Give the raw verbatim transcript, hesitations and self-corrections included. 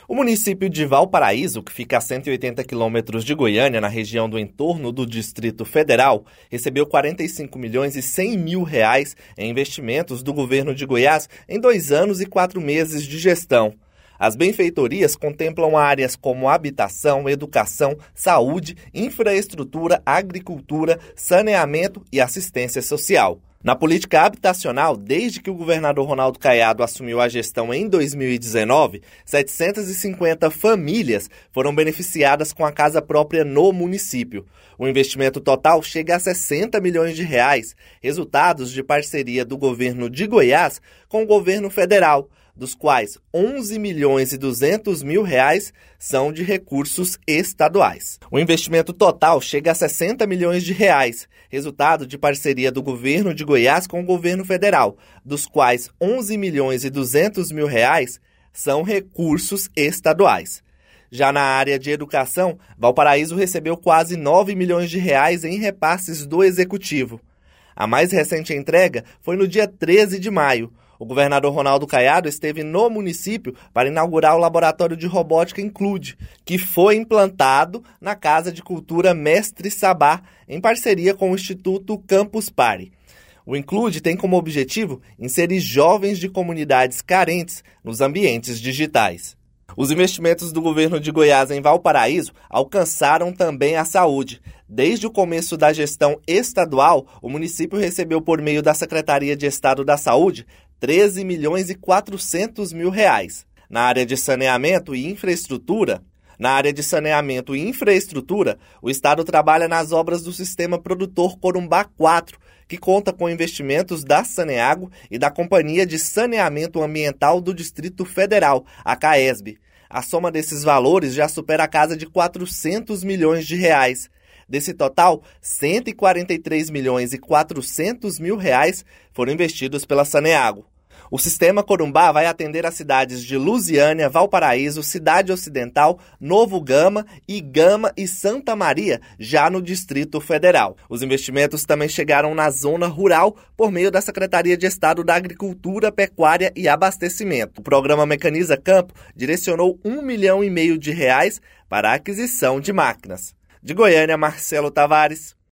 O município de Valparaíso, que fica a cento e oitenta quilômetros de Goiânia, na região do entorno do Distrito Federal, recebeu quarenta e cinco milhões e cem mil reais em investimentos do governo de Goiás em dois anos e quatro meses de gestão. As benfeitorias contemplam áreas como habitação, educação, saúde, infraestrutura, agricultura, saneamento e assistência social. Na política habitacional, desde que o governador Ronaldo Caiado assumiu a gestão em dois mil e dezenove, setecentas e cinquenta famílias foram beneficiadas com a casa própria no município. O investimento total chega a sessenta milhões de reais, resultados de parceria do governo de Goiás com o governo federal, dos quais onze milhões e duzentos mil reais são de recursos estaduais. O investimento total chega a sessenta milhões de reais, resultado de parceria do governo de Goiás com o governo federal, dos quais onze milhões e duzentos mil reais são recursos estaduais. Já na área de educação, Valparaíso recebeu quase nove milhões de reais em repasses do Executivo. A mais recente entrega foi no dia treze de maio. O governador Ronaldo Caiado esteve no município para inaugurar o laboratório de robótica Include, que foi implantado na Casa de Cultura Mestre Sabá, em parceria com o Instituto Campus Party. O Include tem como objetivo inserir jovens de comunidades carentes nos ambientes digitais. Os investimentos do governo de Goiás em Valparaíso alcançaram também a saúde. Desde o começo da gestão estadual, o município recebeu, por meio da Secretaria de Estado da Saúde, treze milhões e quatrocentos mil reais. Na área de saneamento e infraestrutura, na área de saneamento e infraestrutura, o Estado trabalha nas obras do Sistema Produtor Corumbá quatro, que conta com investimentos da Saneago e da Companhia de Saneamento Ambiental do Distrito Federal, a CAESB. A soma desses valores já supera a casa de quatrocentos milhões de reais. Desse total, cento e quarenta e três milhões e quatrocentos mil reais foram investidos pela Saneago. O Sistema Corumbá vai atender as cidades de Lusiânia, Valparaíso, Cidade Ocidental, Novo Gama, Igama e Santa Maria, já no Distrito Federal. Os investimentos também chegaram na zona rural por meio da Secretaria de Estado da Agricultura, Pecuária e Abastecimento. O programa Mecaniza Campo direcionou um milhão e meio de reais para a aquisição de máquinas. De Goiânia, Marcelo Tavares.